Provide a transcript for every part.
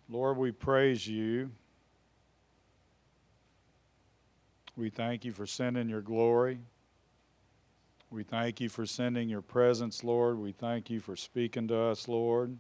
Lord, we praise you. We thank you for sending your glory. We thank you for sending your presence, Lord. We thank you for speaking to us, Lord.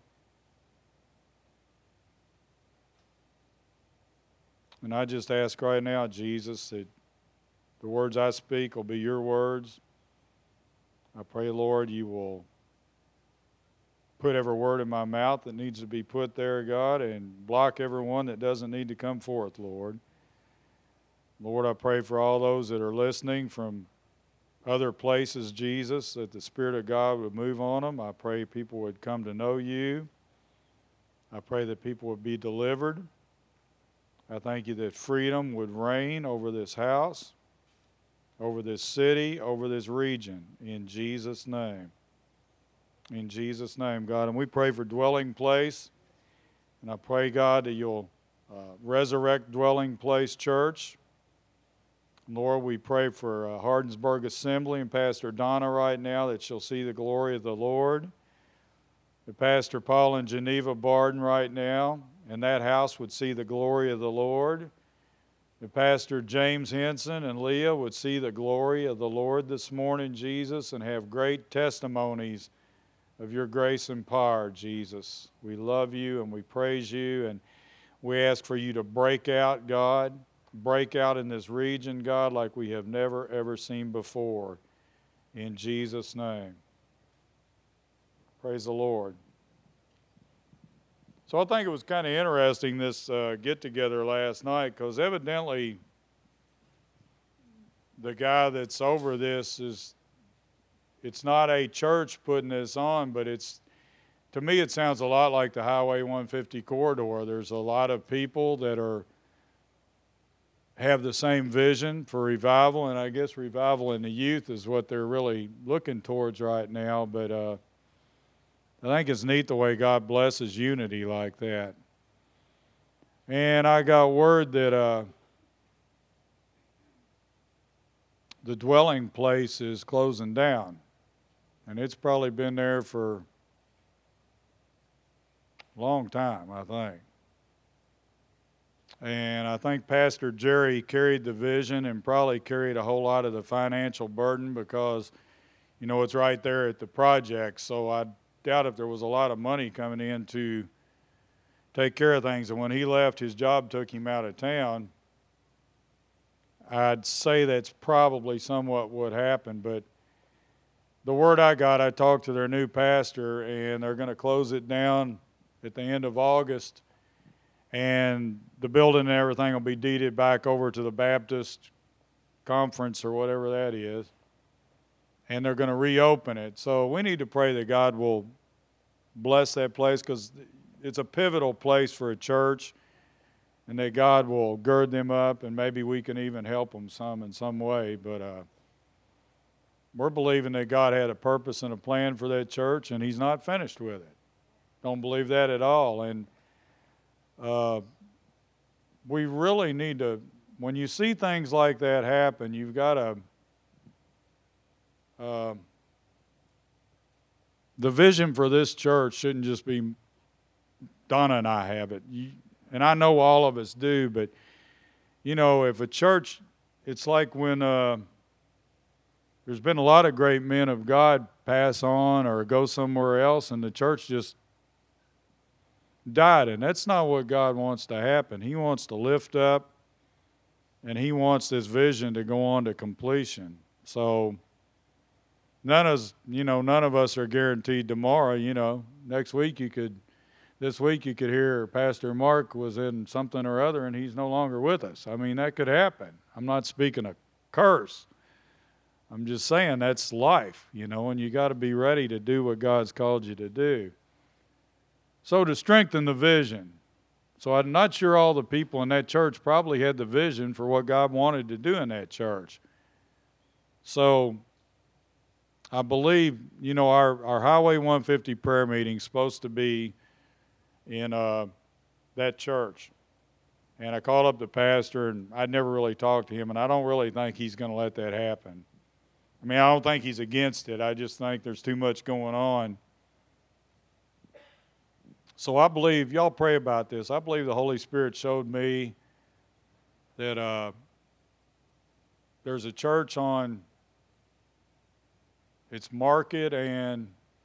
And I just ask right now, Jesus, that the words I speak will be your words. I pray, Lord, you will put every word in my mouth that needs to be put there, God, and block every one that doesn't need to come forth, Lord. Lord, I pray for all those that are listening from other places, Jesus, that the Spirit of God would move on them. I pray people would come to know you. I pray that people would be delivered. I thank you that freedom would reign over this house, over this city, over this region, in Jesus' name. In Jesus' name, God. And we pray for Dwelling Place. And I pray, God, that you'll resurrect Dwelling Place Church. Lord, we pray for Hardensburg Assembly and Pastor Donna right now, that she'll see the glory of the Lord. That Pastor Paul and Geneva Barden right now, and that house would see the glory of the Lord. That Pastor James Henson and Leah would see the glory of the Lord this morning, Jesus, and have great testimonies of your grace and power, Jesus. We love you and we praise you, and we ask for you to break out, God. Break out in this region, God, like we have never, ever seen before. In Jesus' name. Praise the Lord. So I think it was kind of interesting, this get-together last night, because evidently the guy that's over this it's not a church putting this on, but to me it sounds a lot like the Highway 150 corridor. There's a lot of people that have the same vision for revival, and I guess revival in the youth is what they're really looking towards right now. But I think it's neat the way God blesses unity like that. And I got word that the Dwelling Place is closing down, and it's probably been there for a long time, I think. And I think Pastor Jerry carried the vision and probably carried a whole lot of the financial burden, because, it's right there at the project. So I doubt if there was a lot of money coming in to take care of things. And when he left, his job took him out of town. I'd say that's probably somewhat what happened. But the word I got, I talked to their new pastor, and they're going to close it down at the end of August. And the building and everything will be deeded back over to the Baptist Conference or whatever that is. And they're going to reopen it. So we need to pray that God will bless that place, because it's a pivotal place for a church, and that God will gird them up, and maybe we can even help them some in some way. But we're believing that God had a purpose and a plan for that church, and he's not finished with it. Don't believe that at all. And we really need to, when you see things like that happen, you've got to, the vision for this church shouldn't just be Donna and I have it. And I know all of us do, but, if a church, it's like when there's been a lot of great men of God pass on or go somewhere else, and the church just died, and that's not what God wants to happen. He wants to lift up, and he wants this vision to go on to completion. So none of us are guaranteed tomorrow. This week you could hear Pastor Mark was in something or other and he's no longer with us. I mean, that could happen. I'm not speaking a curse. I'm just saying that's life, and you got to be ready to do what God's called you to do. So to strengthen the vision. So I'm not sure all the people in that church probably had the vision for what God wanted to do in that church. So I believe, our Highway 150 prayer meeting is supposed to be in that church. And I called up the pastor, and I'd never really talked to him, and I don't really think he's going to let that happen. I mean, I don't think he's against it. I just think there's too much going on. So I believe, y'all pray about this, I believe the Holy Spirit showed me that there's a church on, it's Market and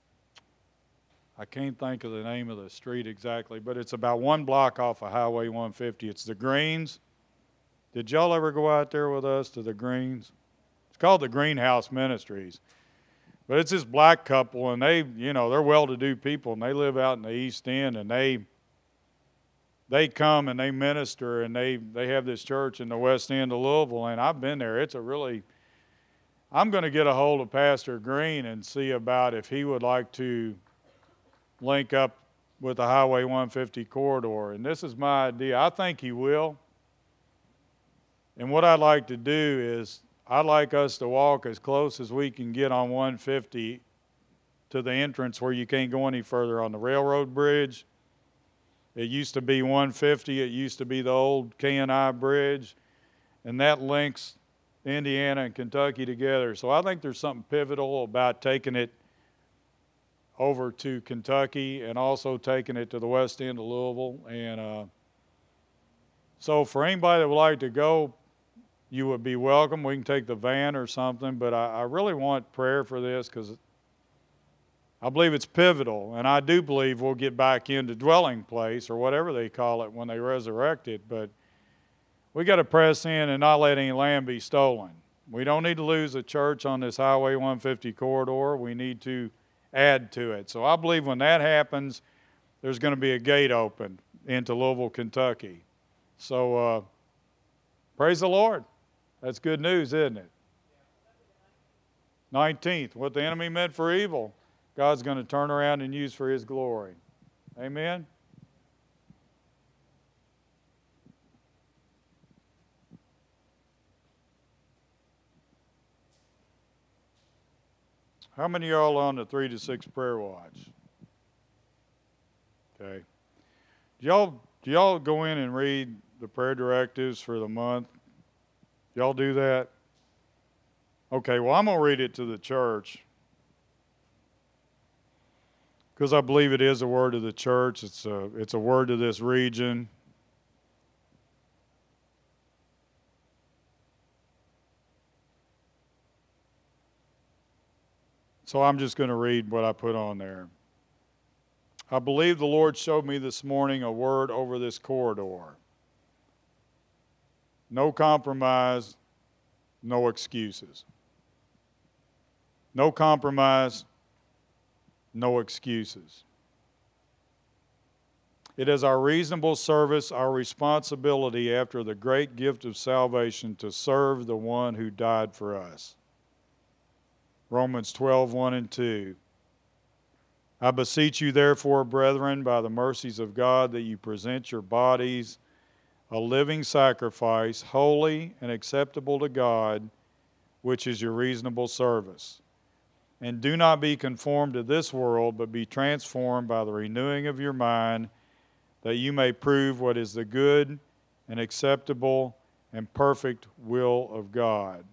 I can't think of the name of the street exactly, but it's about 1 block off of Highway 150. It's the Greens. Did y'all ever go out there with us to the Greens? It's called the Greenhouse Ministries. But it's this black couple, and they, they're well-to-do people, and they live out in the East End, and they come and they minister, and they have this church in the West End of Louisville, and I've been there. I'm going to get a hold of Pastor Green and see about if he would like to link up with the Highway 150 corridor. And this is my idea. I think he will. And what I'd like to do is I'd like us to walk as close as we can get on 150 to the entrance where you can't go any further on the railroad bridge. It used to be 150. It used to be the old K&I bridge. And that links Indiana and Kentucky together. So I think there's something pivotal about taking it over to Kentucky and also taking it to the west end of Louisville. And so for anybody that would like to go, you would be welcome. We can take the van or something, but I really want prayer for this because I believe it's pivotal, and I do believe we'll get back into dwelling place or whatever they call it when they resurrect it, but we got to press in and not let any land be stolen. We don't need to lose a church on this Highway 150 corridor. We need to add to it. So I believe when that happens, there's going to be a gate open into Louisville, Kentucky. So praise the Lord. That's good news, isn't it? 19th, what the enemy meant for evil, God's going to turn around and use for his glory. Amen? How many of y'all on the 3 to 6 prayer watch? Okay. Do y'all go in and read the prayer directives for the month? Y'all do that? Okay, well, I'm going to read it to the church because I believe it is a word of the church. It's a word to this region. So I'm just going to read what I put on there. I believe the Lord showed me this morning a word over this corridor. No compromise, no excuses. No compromise, no excuses. It is our reasonable service, our responsibility after the great gift of salvation to serve the one who died for us. Romans 12:1 and 2. I beseech you, therefore, brethren, by the mercies of God, that you present your bodies a living sacrifice, holy and acceptable to God, which is your reasonable service. And do not be conformed to this world, but be transformed by the renewing of your mind, that you may prove what is the good and acceptable and perfect will of God.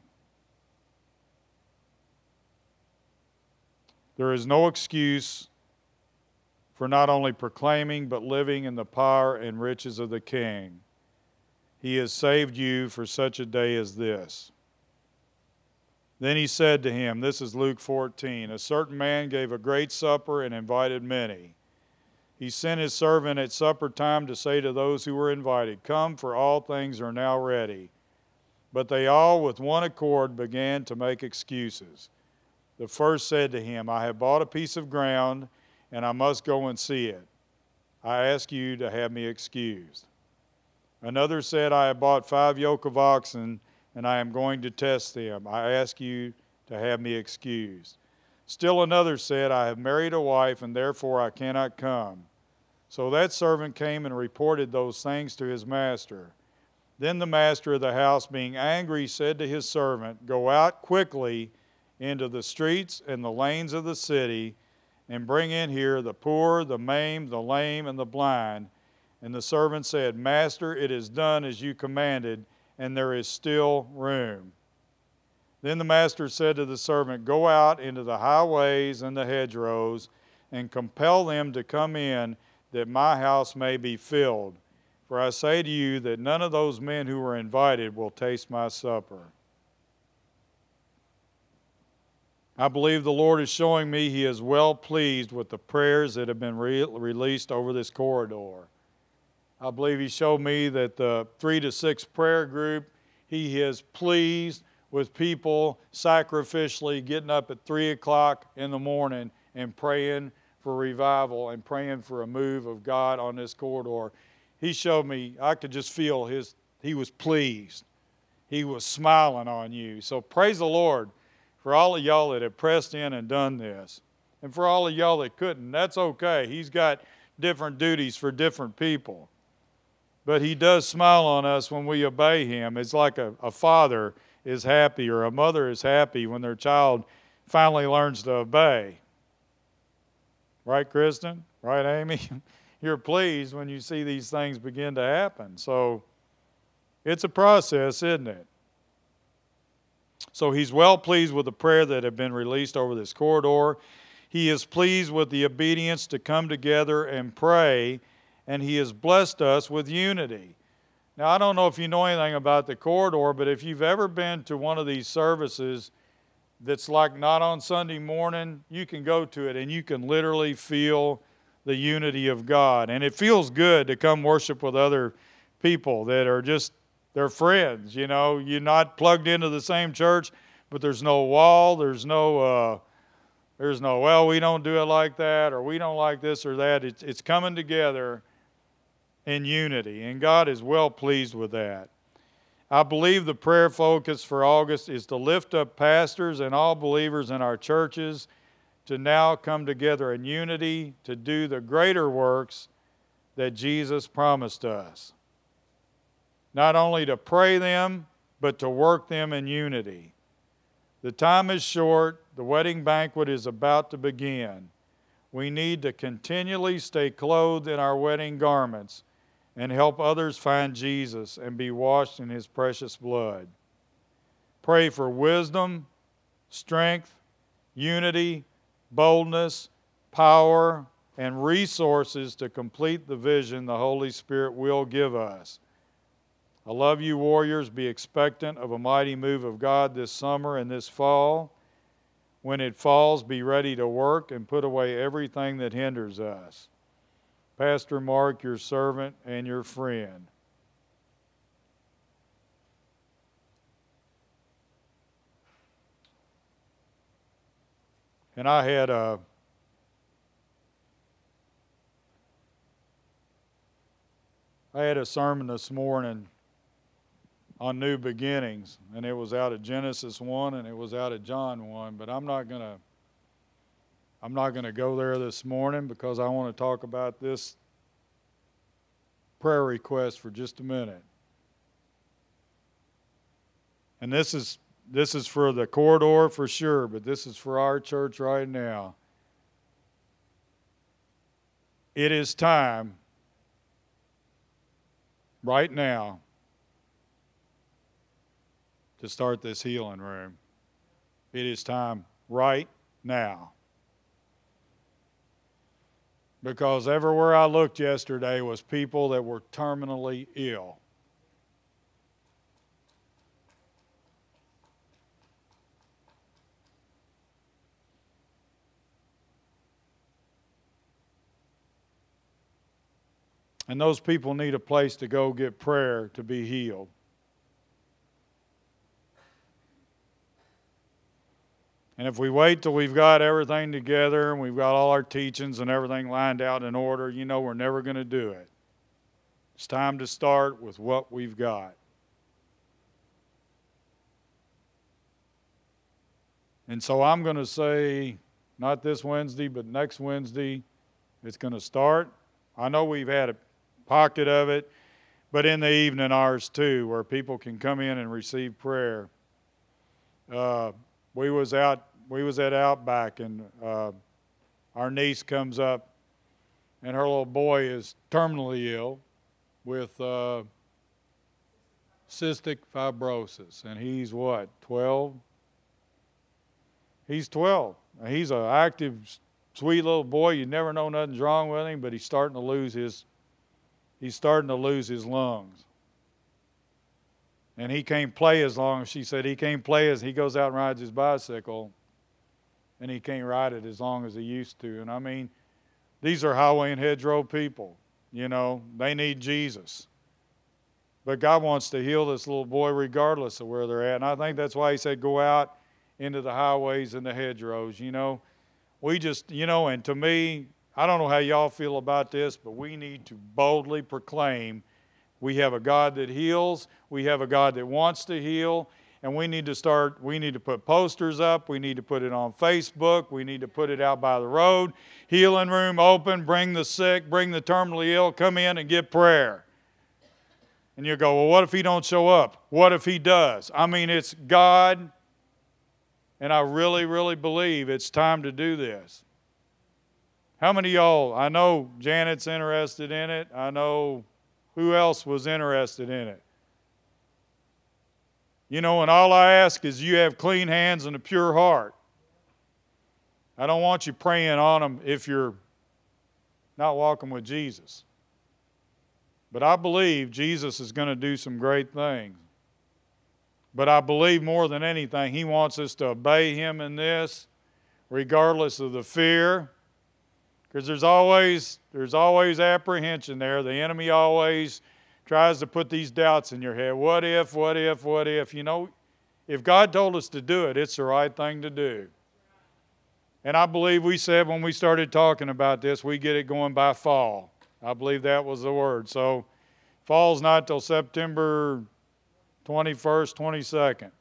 There is no excuse for not only proclaiming but living in the power and riches of the King. He has saved you for such a day as this. Then he said to him, this is Luke 14, a certain man gave a great supper and invited many. He sent his servant at supper time to say to those who were invited, come, for all things are now ready. But they all with one accord began to make excuses. The first said to him, I have bought a piece of ground, and I must go and see it. I ask you to have me excused. Another said, I have bought 5 yoke of oxen, and I am going to test them. I ask you to have me excused. Still another said, I have married a wife, and therefore I cannot come. So that servant came and reported those things to his master. Then the master of the house, being angry, said to his servant, go out quickly into the streets and the lanes of the city, and bring in here the poor, the maimed, the lame, and the blind. And the servant said, Master, it is done as you commanded, and there is still room. Then the master said to the servant, go out into the highways and the hedgerows, and compel them to come in, that my house may be filled. For I say to you that none of those men who were invited will taste my supper. I believe the Lord is showing me He is well pleased with the prayers that have been released over this corridor. I believe He showed me that the 3 to 6 prayer group, He is pleased with people sacrificially getting up at 3 o'clock in the morning and praying for revival and praying for a move of God on this corridor. He showed me, I could just feel He was pleased. He was smiling on you. So praise the Lord for all of y'all that have pressed in and done this. And for all of y'all that couldn't, that's okay. He's got different duties for different people. But He does smile on us when we obey Him. It's like a father is happy or a mother is happy when their child finally learns to obey. Right, Kristen? Right, Amy? You're pleased when you see these things begin to happen. So it's a process, isn't it? So He's well pleased with the prayer that have been released over this corridor. He is pleased with the obedience to come together and pray, and He has blessed us with unity. Now, I don't know if you know anything about the corridor, but if you've ever been to one of these services that's like not on Sunday morning, you can go to it and you can literally feel the unity of God. And it feels good to come worship with other people that are just, they're friends, you know. You're not plugged into the same church, but there's no wall, there's no, well, we don't do it like that, or we don't like this or that. It's coming together in unity, and God is well pleased with that. I believe the prayer focus for August is to lift up pastors and all believers in our churches to now come together in unity to do the greater works that Jesus promised us. Not only to pray them, but to work them in unity. The time is short. The wedding banquet is about to begin. We need to continually stay clothed in our wedding garments and help others find Jesus and be washed in His precious blood. Pray for wisdom, strength, unity, boldness, power, and resources to complete the vision the Holy Spirit will give us. I love you, warriors. Be expectant of a mighty move of God this summer and this fall. When it falls, be ready to work and put away everything that hinders us. Pastor Mark, your servant and your friend. And I had a sermon this morning on new beginnings, and it was out of Genesis 1 and it was out of John 1, but I'm not going to go there this morning because I want to talk about this prayer request for just a minute. And this is for the corridor for sure, but this is for our church right now. It is time right now to start this healing room. It is time right now. Because everywhere I looked yesterday was people that were terminally ill. And those people need a place to go get prayer to be healed. And if we wait till we've got everything together and we've got all our teachings and everything lined out in order, you know we're never going to do it. It's time to start with what we've got. And so I'm going to say, not this Wednesday, but next Wednesday, it's going to start. I know we've had a pocket of it, but in the evening hours too, where people can come in and receive prayer. We was at Outback, and our niece comes up, and her little boy is terminally ill with cystic fibrosis, and he's what, 12? He's 12. He's an active sweet little boy. You never know nothing's wrong with him, but he's starting to lose his lungs. And he can't play as long as she said he can't play as he goes out and rides his bicycle, and he can't ride it as long as he used to. And I mean, these are highway and hedgerow people. You know, they need Jesus. But God wants to heal this little boy regardless of where they're at. And I think that's why he said go out into the highways and the hedgerows. You know, we just, you know, and to me, I don't know how y'all feel about this, but we need to boldly proclaim we have a God that heals. We have a God that wants to heal. And we need to put posters up. We need to put it on Facebook. We need to put it out by the road. Healing room open. Bring the sick. Bring the terminally ill. Come in and get prayer. And you go, well, what if he don't show up? What if he does? I mean, it's God. And I really, really believe it's time to do this. How many of y'all, I know Janet's interested in it. I know who else was interested in it. You know, and all I ask is you have clean hands and a pure heart. I don't want you praying on them if you're not walking with Jesus. But I believe Jesus is going to do some great things. But I believe more than anything, he wants us to obey him in this, regardless of the fear. Because there's always apprehension there. The enemy always tries to put these doubts in your head. What if, what if, what if? You know, if God told us to do it, it's the right thing to do. And I believe we said when we started talking about this, we get it going by fall. I believe that was the word. So fall's not till September 21st, 22nd.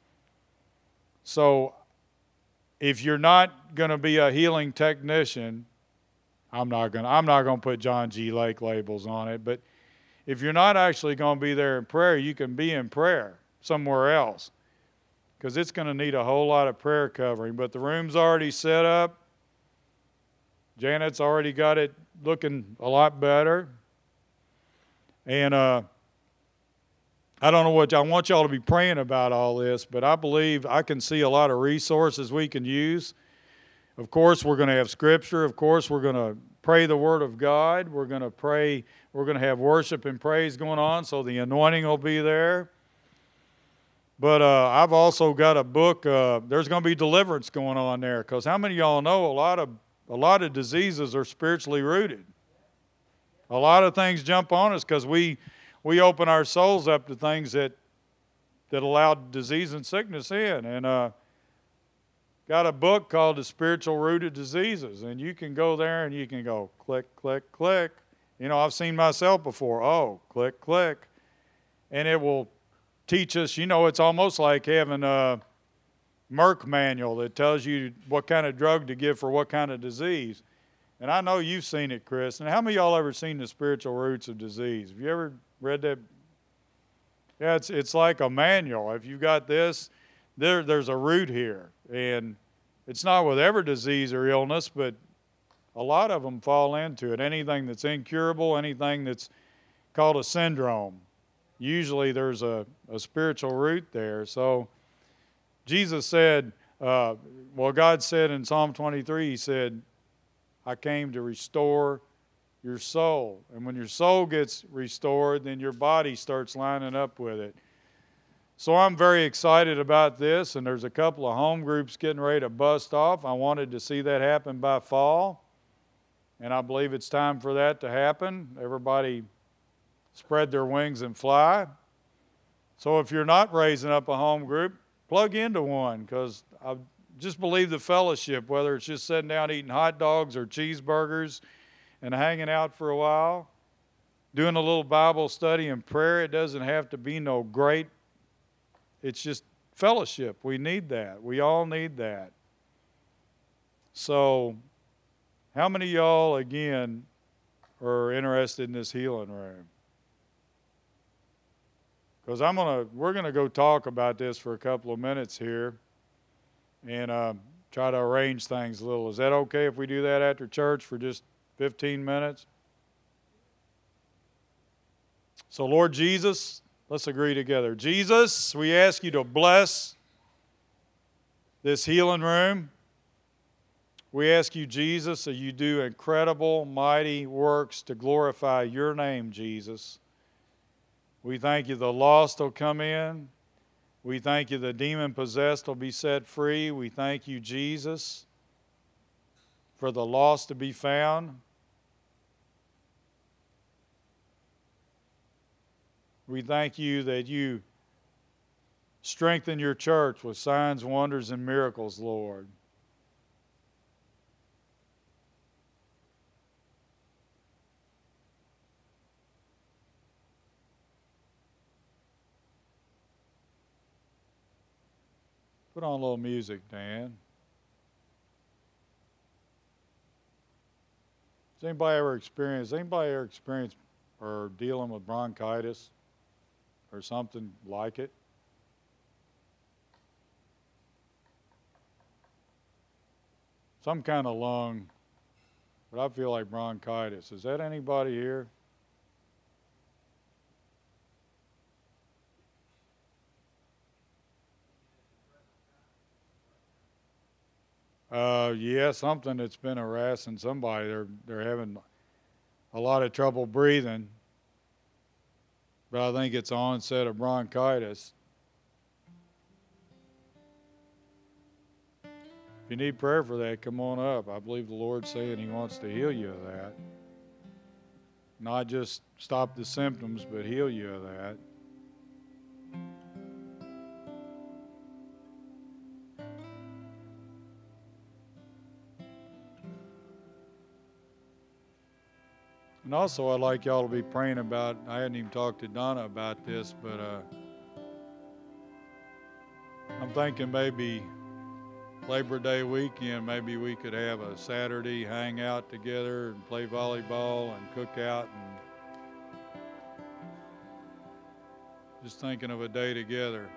So if you're not going to be a healing technician, I'm not going to put John G. Lake labels on it, but if you're not actually going to be there in prayer, you can be in prayer somewhere else because it's going to need a whole lot of prayer covering. But the room's already set up. Janet's already got it looking a lot better. And I don't know what I want y'all to be praying about all this, but I believe I can see a lot of resources we can use. Of course, we're going to have Scripture. Of course, we're going to pray the Word of God. We're going to pray. We're going to have worship and praise going on, so the anointing will be there. But I've also got a book. There's going to be deliverance going on there, because how many of y'all know a lot of diseases are spiritually rooted? A lot of things jump on us because we open our souls up to things that allow disease and sickness in. And got a book called The Spiritual Rooted Diseases, and you can go there and you can go click, click, click. You know, I've seen myself before. Oh, click, click. And it will teach us, you know, it's almost like having a Merck manual that tells you what kind of drug to give for what kind of disease. And I know you've seen it, Chris. And how many of y'all ever seen The Spiritual Roots of Disease? Have you ever read that? Yeah, it's like a manual. If you've got this, there's a root here. And it's not with every disease or illness, but a lot of them fall into it. Anything that's incurable, anything that's called a syndrome, usually there's a spiritual root there. So Jesus said, God said in Psalm 23, he said, I came to restore your soul. And when your soul gets restored, then your body starts lining up with it. So I'm very excited about this, and there's a couple of home groups getting ready to bust off. I wanted to see that happen by fall, and I believe it's time for that to happen. Everybody spread their wings and fly. So if you're not raising up a home group, plug into one, because I just believe the fellowship, whether it's just sitting down eating hot dogs or cheeseburgers and hanging out for a while, doing a little Bible study and prayer. It doesn't have to be no great. It's just fellowship. We need that. We all need that. So how many of y'all, again, are interested in this healing room? Because we're going to go talk about this for a couple of minutes here and try to arrange things a little. Is that okay if we do that after church for just 15 minutes? So, Lord Jesus, let's agree together. Jesus, we ask you to bless this healing room. We ask you, Jesus, that you do incredible, mighty works to glorify your name, Jesus. We thank you the lost will come in. We thank you the demon-possessed will be set free. We thank you, Jesus, for the lost to be found. We thank you that you strengthen your church with signs, wonders, and miracles, Lord. Put on a little music, Dan. Has anybody ever experienced or dealing with bronchitis or something like it? Some kind of lung, but I feel like bronchitis. Is that anybody here? Yeah, something that's been harassing somebody. They're having a lot of trouble breathing, but I think it's onset of bronchitis. If you need prayer for that, come on up. I believe the Lord's saying He wants to heal you of that. Not just stop the symptoms, but heal you of that. And also, I'd like y'all to be praying about, I hadn't even talked to Donna about this, but I'm thinking maybe Labor Day weekend, maybe we could have a Saturday hang out together and play volleyball and cook out. And just thinking of a day together.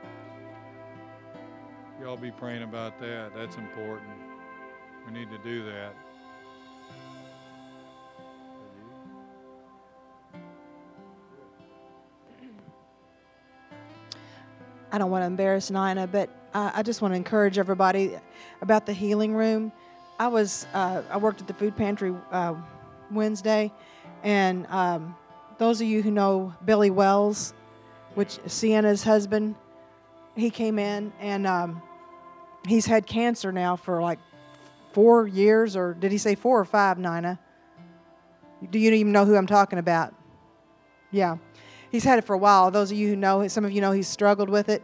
Y'all be praying about that. That's important. We need to do that. I don't want to embarrass Nina, but I just want to encourage everybody about the healing room. I worked at the food pantry Wednesday, and those of you who know Billy Wells, which Sienna's husband, he came in, and he's had cancer now for like 4 years, or did he say 4 or 5, Nina? Do you even know who I'm talking about? Yeah. He's had it for a while. Those of you who know, some of you know he's struggled with it.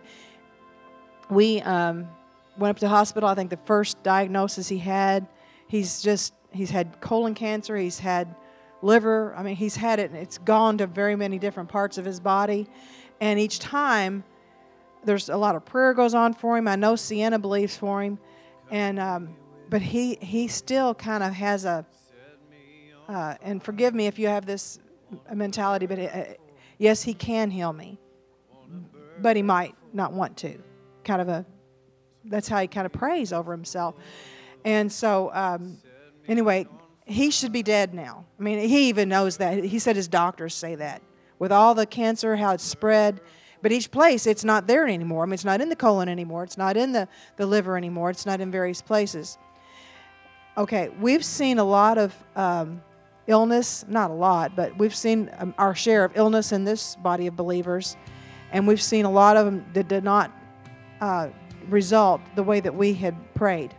We went up to the hospital. I think the first diagnosis he had, he's had colon cancer. He's had liver. I mean, he's had it, and it's gone to very many different parts of his body. And each time, there's a lot of prayer goes on for him. I know Sienna believes for him. And but he still kind of has a, and forgive me if you have this mentality, but yes, he can heal me, but he might not want to. That's how he kind of prays over himself. And so, anyway, he should be dead now. I mean, he even knows that. He said his doctors say that. With all the cancer, how it's spread, but each place, it's not there anymore. I mean, it's not in the colon anymore. It's not in the liver anymore. It's not in various places. Okay, we've seen a lot of illness, not a lot, but we've seen our share of illness in this body of believers, and we've seen a lot of them that did not result the way that we had prayed.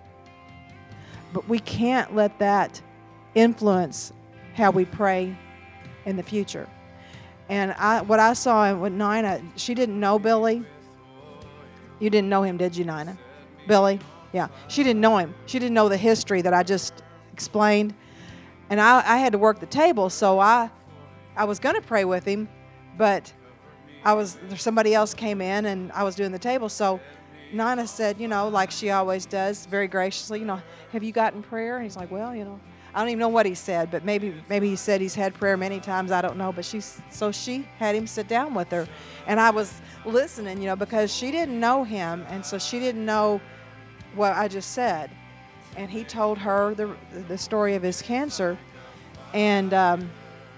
But we can't let that influence how we pray in the future. And what I saw with Nina, she didn't know Billy. You didn't know him, did you, Nina? Billy? Yeah. She didn't know him. She didn't know the history that I just explained. And I had to work the table, so I was going to pray with him, but somebody else came in, and I was doing the table. So Nina said, like she always does, very graciously, have you gotten prayer? And he's like, well, I don't even know what he said, but maybe he said he's had prayer many times. I don't know, but she had him sit down with her, and I was listening, because she didn't know him, and so she didn't know what I just said. And he told her the story of his cancer. And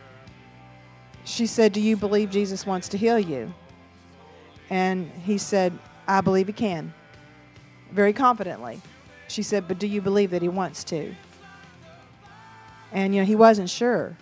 she said, do you believe Jesus wants to heal you? And he said, I believe he can. Very confidently. she said, but do you believe that he wants to? And, he wasn't sure.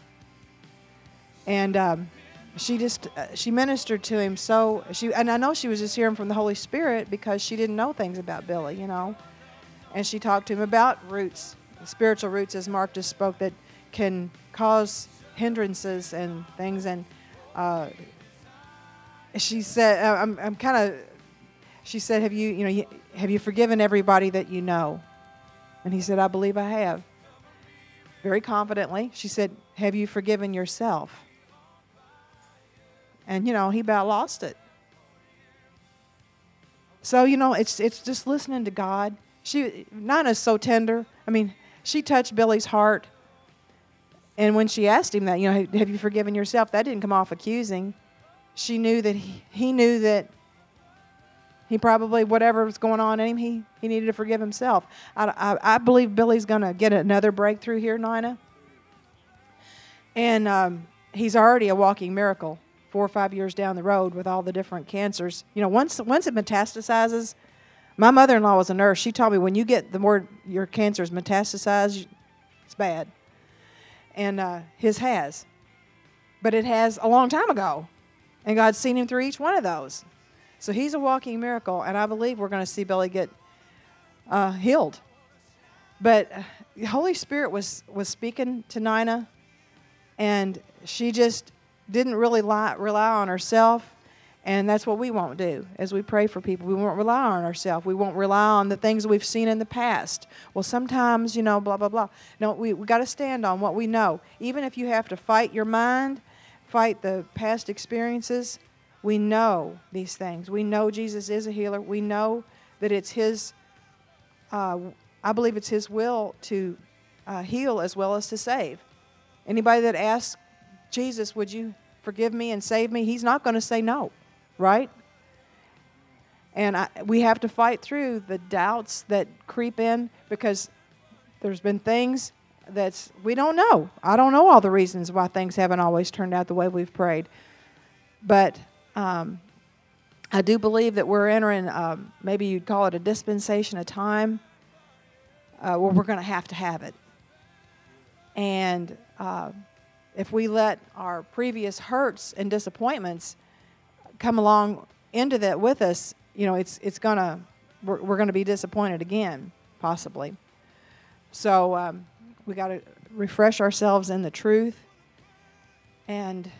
And she ministered to him and I know she was just hearing from the Holy Spirit because she didn't know things about Billy, And she talked to him about roots, spiritual roots, as Mark just spoke, that can cause hindrances and things. And she said, she said, have you forgiven everybody that you know? And he said, I believe I have. Very confidently, she said, have you forgiven yourself? And, he about lost it. So, it's just listening to God. Nana's so tender. I mean, she touched Billy's heart. And when she asked him that, have you forgiven yourself? That didn't come off accusing. She knew that he knew that he probably, whatever was going on in him, he needed to forgive himself. I believe Billy's going to get another breakthrough here, Nina. And he's already a walking miracle 4 or 5 years down the road with all the different cancers. Once it metastasizes, my mother-in-law was a nurse. She told me when you get the more your cancer's metastasized, it's bad. And his has. But it has a long time ago. And God's seen him through each one of those. So he's a walking miracle, and I believe we're going to see Billy get healed. But the Holy Spirit was speaking to Nina, and she just didn't really rely on herself, and that's what we won't do as we pray for people. We won't rely on ourselves. We won't rely on the things we've seen in the past. Well, sometimes, blah, blah, blah. No, we got to stand on what we know. Even if you have to fight your mind, fight the past experiences, we know these things. We know Jesus is a healer. We know that it's His, I believe it's His will to heal as well as to save. Anybody that asks Jesus, would you forgive me and save me? He's not going to say no, right? And we have to fight through the doubts that creep in because there's been things that we don't know. I don't know all the reasons why things haven't always turned out the way we've prayed. But I do believe that we're entering, maybe you'd call it a dispensation of time, where we're going to have it. And if we let our previous hurts and disappointments come along into that with us, it's gonna we're going to be disappointed again, possibly. So we got to refresh ourselves in the truth and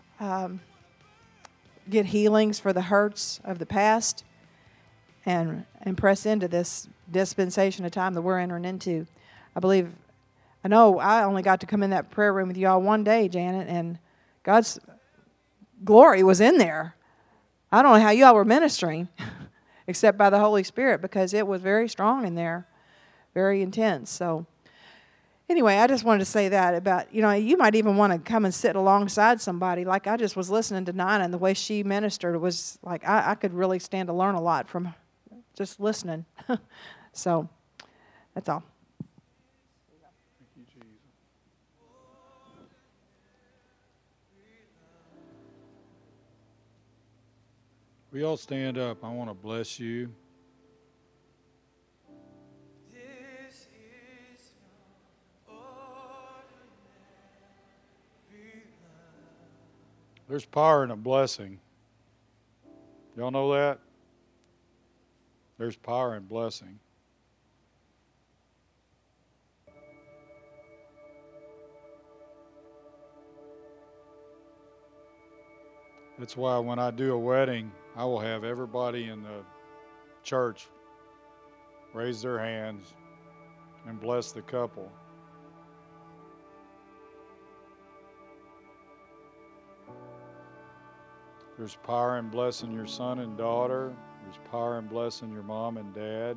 get healings for the hurts of the past and press into this dispensation of time that we're entering into. I know I only got to come in that prayer room with you all one day, Janet, and God's glory was in there. I don't know how you all were ministering except by the Holy Spirit because it was very strong in there, very intense. So anyway, I just wanted to say that about, you might even want to come and sit alongside somebody. Like I just was listening to Nina and the way she ministered, it was like I could really stand to learn a lot from just listening. So that's all. Thank you, Jesus. We all stand up. I want to bless you. There's power in a blessing. Y'all know that? There's power in blessing. That's why when I do a wedding, I will have everybody in the church raise their hands and bless the couple. There's power in blessing your son and daughter. There's power in blessing your mom and dad.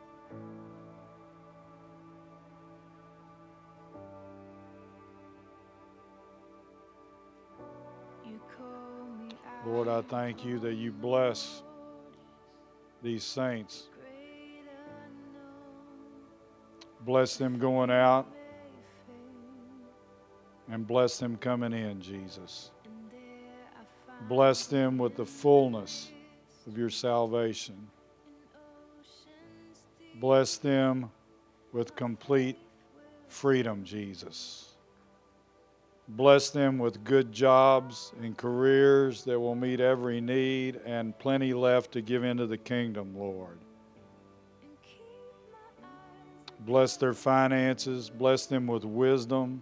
Lord, I thank you that you bless these saints. Bless them going out and bless them coming in, Jesus. Bless them with the fullness of your salvation. Bless them with complete freedom, Jesus. Bless them with good jobs and careers that will meet every need and plenty left to give into the kingdom, Lord. Bless their finances. Bless them with wisdom.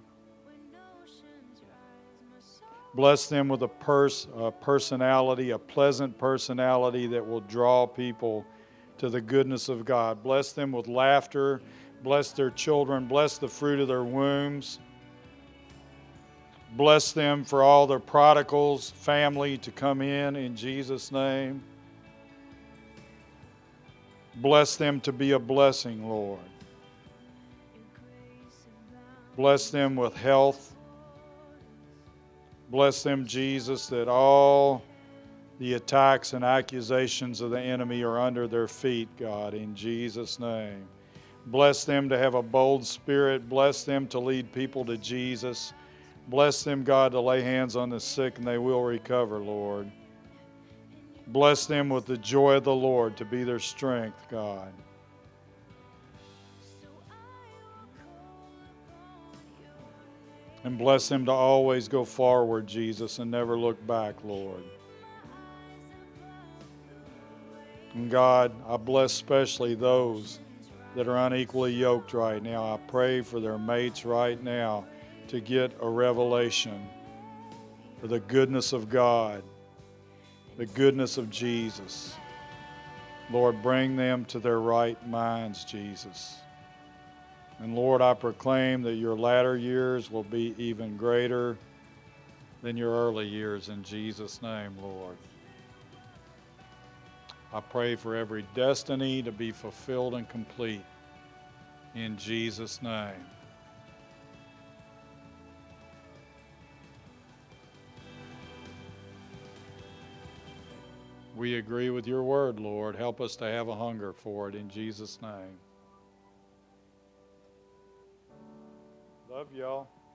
Bless them with a personality, a pleasant personality that will draw people to the goodness of God. Bless them with laughter. Bless their children. Bless the fruit of their wombs. Bless them for all their prodigals, family to come in Jesus' name. Bless them to be a blessing, Lord. Bless them with health. Bless them, Jesus, that all the attacks and accusations of the enemy are under their feet, God, in Jesus' name. Bless them to have a bold spirit. Bless them to lead people to Jesus. Bless them, God, to lay hands on the sick and they will recover, Lord. Bless them with the joy of the Lord to be their strength, God. And bless them to always go forward, Jesus, and never look back, Lord. And God, I bless especially those that are unequally yoked right now. I pray for their mates right now to get a revelation for the goodness of God, the goodness of Jesus. Lord, bring them to their right minds, Jesus. And Lord, I proclaim that your latter years will be even greater than your early years in Jesus' name, Lord. I pray for every destiny to be fulfilled and complete in Jesus' name. We agree with your word, Lord. Help us to have a hunger for it in Jesus' name. Love y'all.